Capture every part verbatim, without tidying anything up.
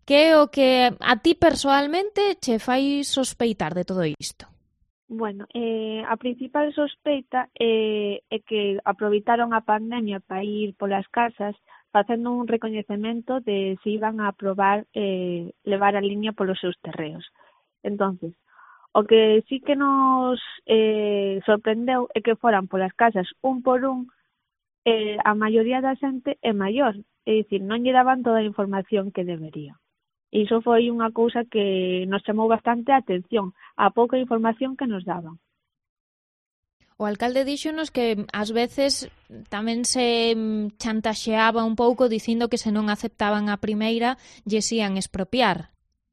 Que é o que a ti persoalmente che fai sospeitar de todo isto? Bueno, eh, a principal sospeita é, é que aproveitaron a pandemia para ir polas casas facendo un recoñecemento de se iban a aprobar eh, levar a liña polos seus terreos. Entonces, o que sí que nos eh, sorprendeu é que foran polas casas un por un, eh, a maioría da xente é maior, é dicir, non lle daban toda a información que debería. E iso foi unha cousa que nos chamou bastante a atención, a pouca información que nos daban. O alcalde díxonos que ás veces tamén se chantaxeaba un pouco dicindo que se non aceptaban a primeira lles ían expropiar.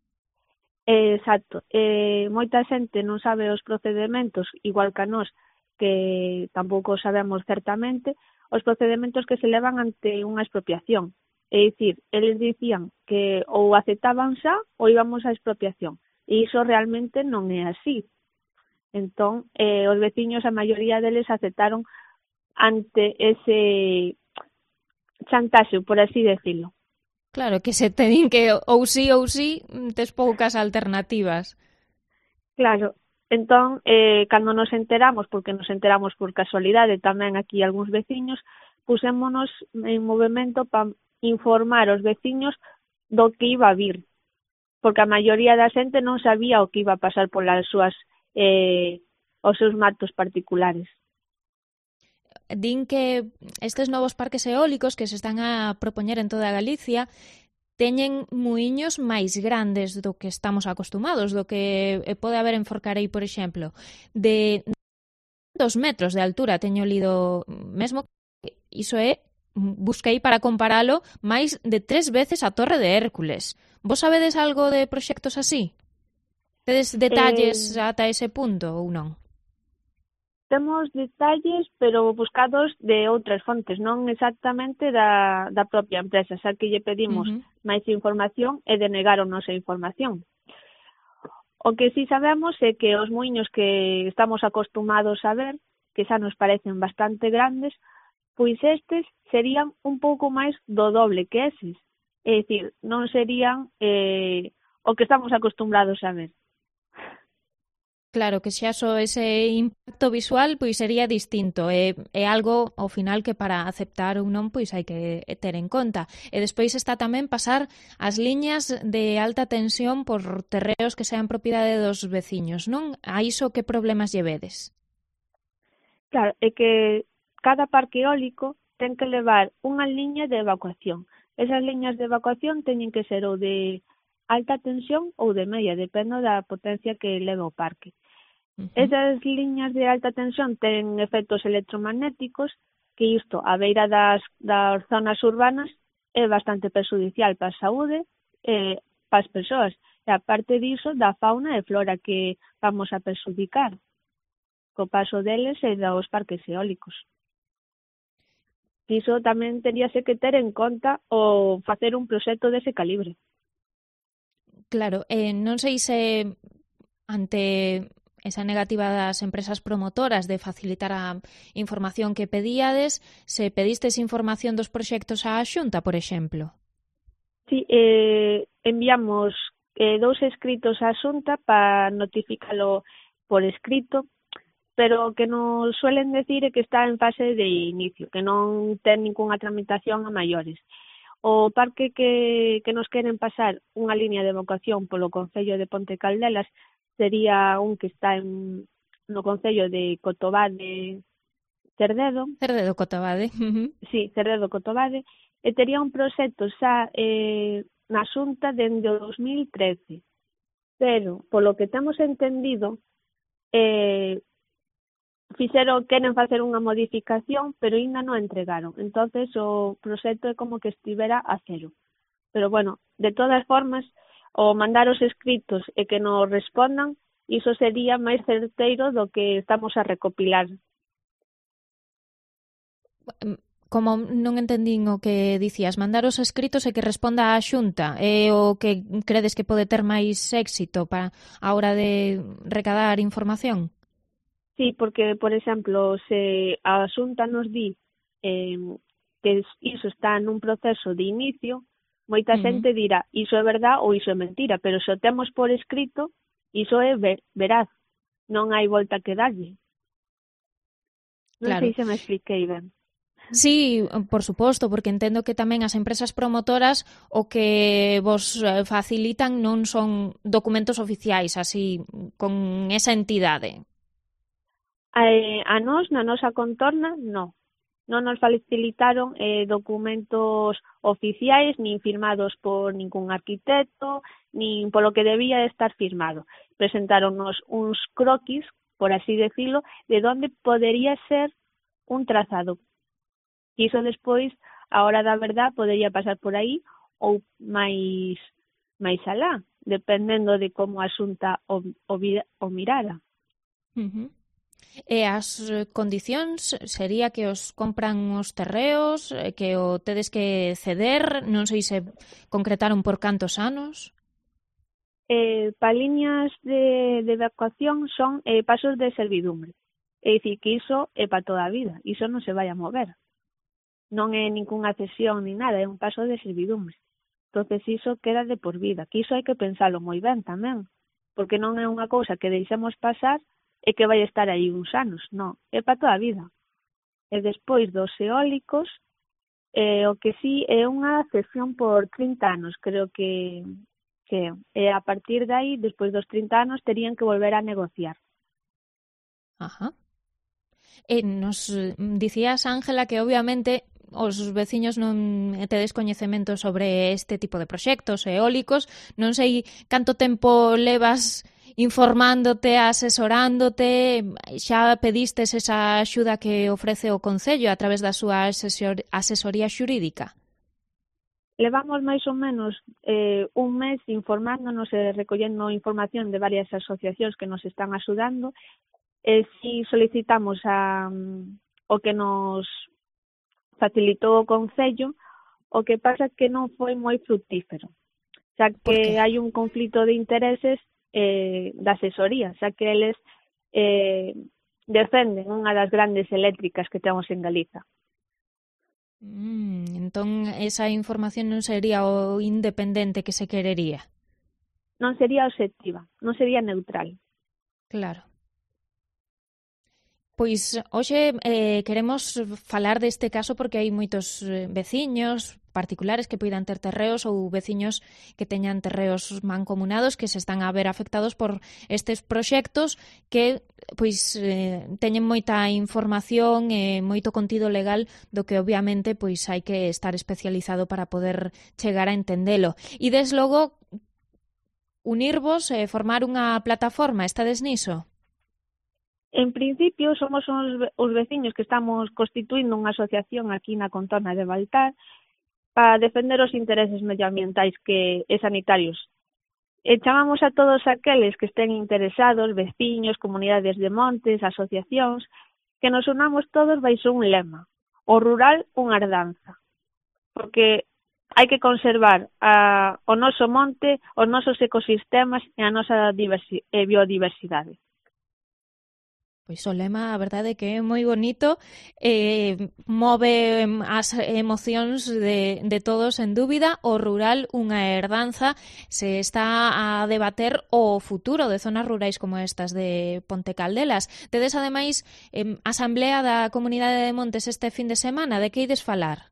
Eh, exacto. Eh, moita xente non sabe os procedementos, igual que a nós, que tampouco sabemos certamente, os procedementos que se levan ante unha expropiación. É dicir, eles dicían que ou aceptaban xa ou íbamos á expropiación. E iso realmente non é así. Entón, eh, os veciños, a maioría deles aceptaron ante ese chantaxe, por así decirlo. Claro, que se te din que ou sí ou sí, tes poucas alternativas. Claro. Entón, eh, cando nos enteramos, porque nos enteramos por casualidade tamén aquí algúns veciños, pusémonos en movimento para informar aos veciños do que iba a vir, porque a maioría da xente non sabía o que iba a pasar polas súas eh, os seus matos particulares. Din que estes novos parques eólicos que se están a propoñer en toda Galicia teñen muiños máis grandes do que estamos acostumados, do que pode haber en Forcarei, por exemplo, de dos metros de altura, teño lido mesmo, iso é, busquei para comparalo, máis de tres veces a Torre de Hércules. Vos sabedes algo de proxectos así? Tedes detalles eh... ata ese punto ou non? Temos detalles, pero buscados de outras fontes, non exactamente da, da propia empresa, xa que lle pedimos uh-huh. máis información e denegaron nosa información. O que sí sabemos é que os muiños que estamos acostumados a ver, que xa nos parecen bastante grandes, pois estes serían un pouco máis do doble que eses. É dicir, non serían eh, o que estamos acostumbrados a ver. Claro, que xa só ese impacto visual pois sería distinto. É, é algo, ao final, que para aceptar ou non pois hai que ter en conta. E despois está tamén pasar as liñas de alta tensión por terreos que sean propiedade dos veciños, non? A iso que problemas lle vedes? Claro, é que cada parque eólico ten que levar unha liña de evacuación. Esas liñas de evacuación teñen que ser ou de alta tensión ou de media, depende da potencia que leva o parque. Uh-huh. Esas liñas de alta tensión ten efectos electromagnéticos que isto, a beira das, das zonas urbanas, é bastante perjudicial para a saúde e para as persoas. E aparte diso, da fauna e flora que vamos a perjudicar co paso deles e dos parques eólicos. Iso tamén teríase que ter en conta o facer un proxecto dese calibre. Claro, eh, non sei se ante esa negativa das empresas promotoras de facilitar a información que pedíades, se pedistes información dos proxectos á Xunta, por exemplo? Sí, eh, enviamos eh, dous escritos á Xunta para notificalo por escrito, pero o que nos suelen decir é que está en fase de inicio, que non ten ninguna tramitación a maiores. O parque que, que nos queren pasar unha liña de evacuación polo Concello de Ponte Caldelas sería un que está en, no Concello de Cotobade, Cerdedo. Cerdedo, Cotobade. Uh-huh. Sí, Cerdedo, Cotobade. E tería un proxecto xa eh, na Xunta dende o dos mil trece. Pero, polo que temos entendido, eh, fixeron, queren facer unha modificación, pero ainda non entregaron. Entonces o proxecto é como que estivera a cero. Pero bueno, de todas formas, o mandar os escritos e que nos respondan, iso sería máis certeiro do que estamos a recopilar. Como non entendín o que dicías, mandar os escritos e que responda á Xunta, é o que credes que pode ter máis éxito para a hora de recadar información? Sí, porque, por exemplo, se a Xunta nos di eh, que iso está nun proceso de inicio, Moita Uh -huh. xente dirá, iso é verdad ou iso é mentira, pero se o temos por escrito, iso é ver, veraz. Non hai volta que darlle. Non Claro. sei se me expliquei ben. Sí, por suposto, porque entendo que tamén as empresas promotoras o que vos facilitan non son documentos oficiais, así, con esa entidade. A, a nós, na nosa contorna, non. Non nos facilitaron eh, documentos oficiais, nin firmados por ningún arquitecto, nin polo que debía estar firmado. Presentaronnos uns croquis, por así decirlo, de onde podería ser un trazado. E iso despois, a hora da verdad, podería pasar por aí ou máis máis alá, dependendo de como a Xunta o, o, o mirara. Uh -huh. E as condicións sería que os compran os terreos, que o tedes que ceder, non sei se concretaron por cantos anos. Eh, para líneas de, de evacuación son eh, pasos de servidumbre. É dicir, que iso é para toda a vida, iso non se vai a mover. Non é ninguna cesión ni nada, é un paso de servidumbre. Entonces iso queda de por vida, que iso hai que pensalo moi ben tamén, porque non é unha cousa que deixemos pasar e que vai estar aí uns anos, non, é para toda a vida. E despois dos eólicos, eh, o que sí é unha cesión por trinta anos, creo que, que e a partir de aí, despois dos trinta anos, terían que volver a negociar. Ajá. E nos dicías, Ángela, que obviamente os veciños non tedes coñecemento sobre este tipo de proxectos eólicos. Non sei canto tempo levas informándote, asesorándote, xa pedistes esa axuda que ofrece o Concello a través da súa asesor asesoría xurídica? Levamos máis ou menos eh, un mes informándonos e recollendo información de varias asociacións que nos están axudando. E si solicitamos a, o que nos facilitou o Concello, o que pasa que non foi moi fructífero, xa que hai un conflito de intereses eh, da asesoría, xa que eles eh, defenden unha das grandes eléctricas que temos en Galiza. Mm, entón, esa información non sería o independente que se querería? Non sería obxectiva, non sería neutral. Claro. Pois hoxe eh, queremos falar deste caso porque hai moitos veciños particulares que poidan ter terreos ou veciños que teñan terreos mancomunados que se están a ver afectados por estes proxectos que pois eh, teñen moita información e moito contido legal do que obviamente pois hai que estar especializado para poder chegar a entendelo. E desde logo unirvos e formar unha plataforma, estades niso? En principio, somos os, os veciños que estamos constituindo unha asociación aquí na contorna de Baltar para defender os intereses medioambientais que, e sanitarios. E chamamos a todos aqueles que estén interesados, veciños, comunidades de montes, asociacións, que nos unamos todos baixo un lema: o rural, unha herdanza. Porque hai que conservar a, o noso monte, os nosos ecosistemas e a nosa diversi, e biodiversidade. Pois o lema, a verdade, que é moi bonito, eh, move as emocións de, de todos, en dúbida. O rural, unha herdanza, se está a debater o futuro de zonas rurais como estas de Ponte Caldelas. Tedes, ademais, eh, asamblea da Comunidade de Montes este fin de semana. De que ides falar?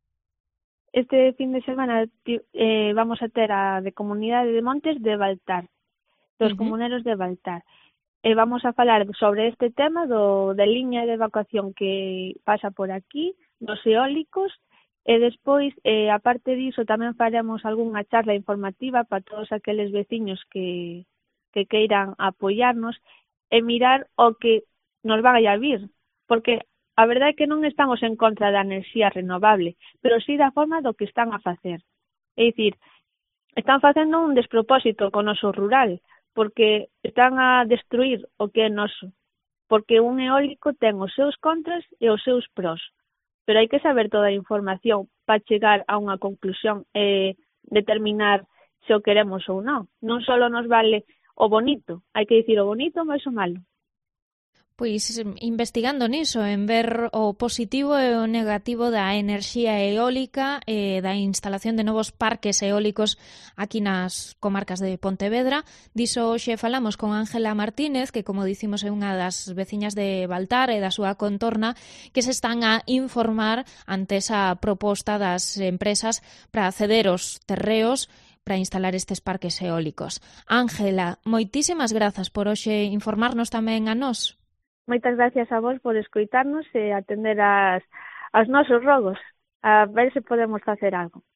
Este fin de semana eh, vamos a ter a de Comunidade de Montes de Baltar, dos uh -huh. comuneros de Baltar. E vamos a falar sobre este tema do, da liña de evacuación que pasa por aquí, dos eólicos, e despois, eh, a parte diso, tamén faremos algunha charla informativa para todos aqueles veciños que, que queiran apoiarnos e mirar o que nos vai a vir, porque a verdade é que non estamos en contra da enerxía renovable, pero sí da forma do que están a facer. É dicir, están facendo un despropósito con o noso rural, porque están a destruir o que é noso. Porque un eólico ten os seus contras e os seus pros. Pero hai que saber toda a información para chegar a unha conclusión e determinar se o queremos ou non. Non só nos vale o bonito, hai que dicir o bonito máis o malo. Pois investigando niso, en ver o positivo e o negativo da enerxía eólica e da instalación de novos parques eólicos aquí nas comarcas de Pontevedra. Diso hoxe falamos con Ángela Martínez, que como dicimos é unha das veciñas de Baltar e da súa contorna, que se están a informar ante esa proposta das empresas para ceder os terreos para instalar estes parques eólicos. Ángela, moitísimas grazas por hoxe informarnos tamén a nós. Moitas gracias a vos por escoitarnos e atender as, aos nosos rogos, a ver se podemos facer algo.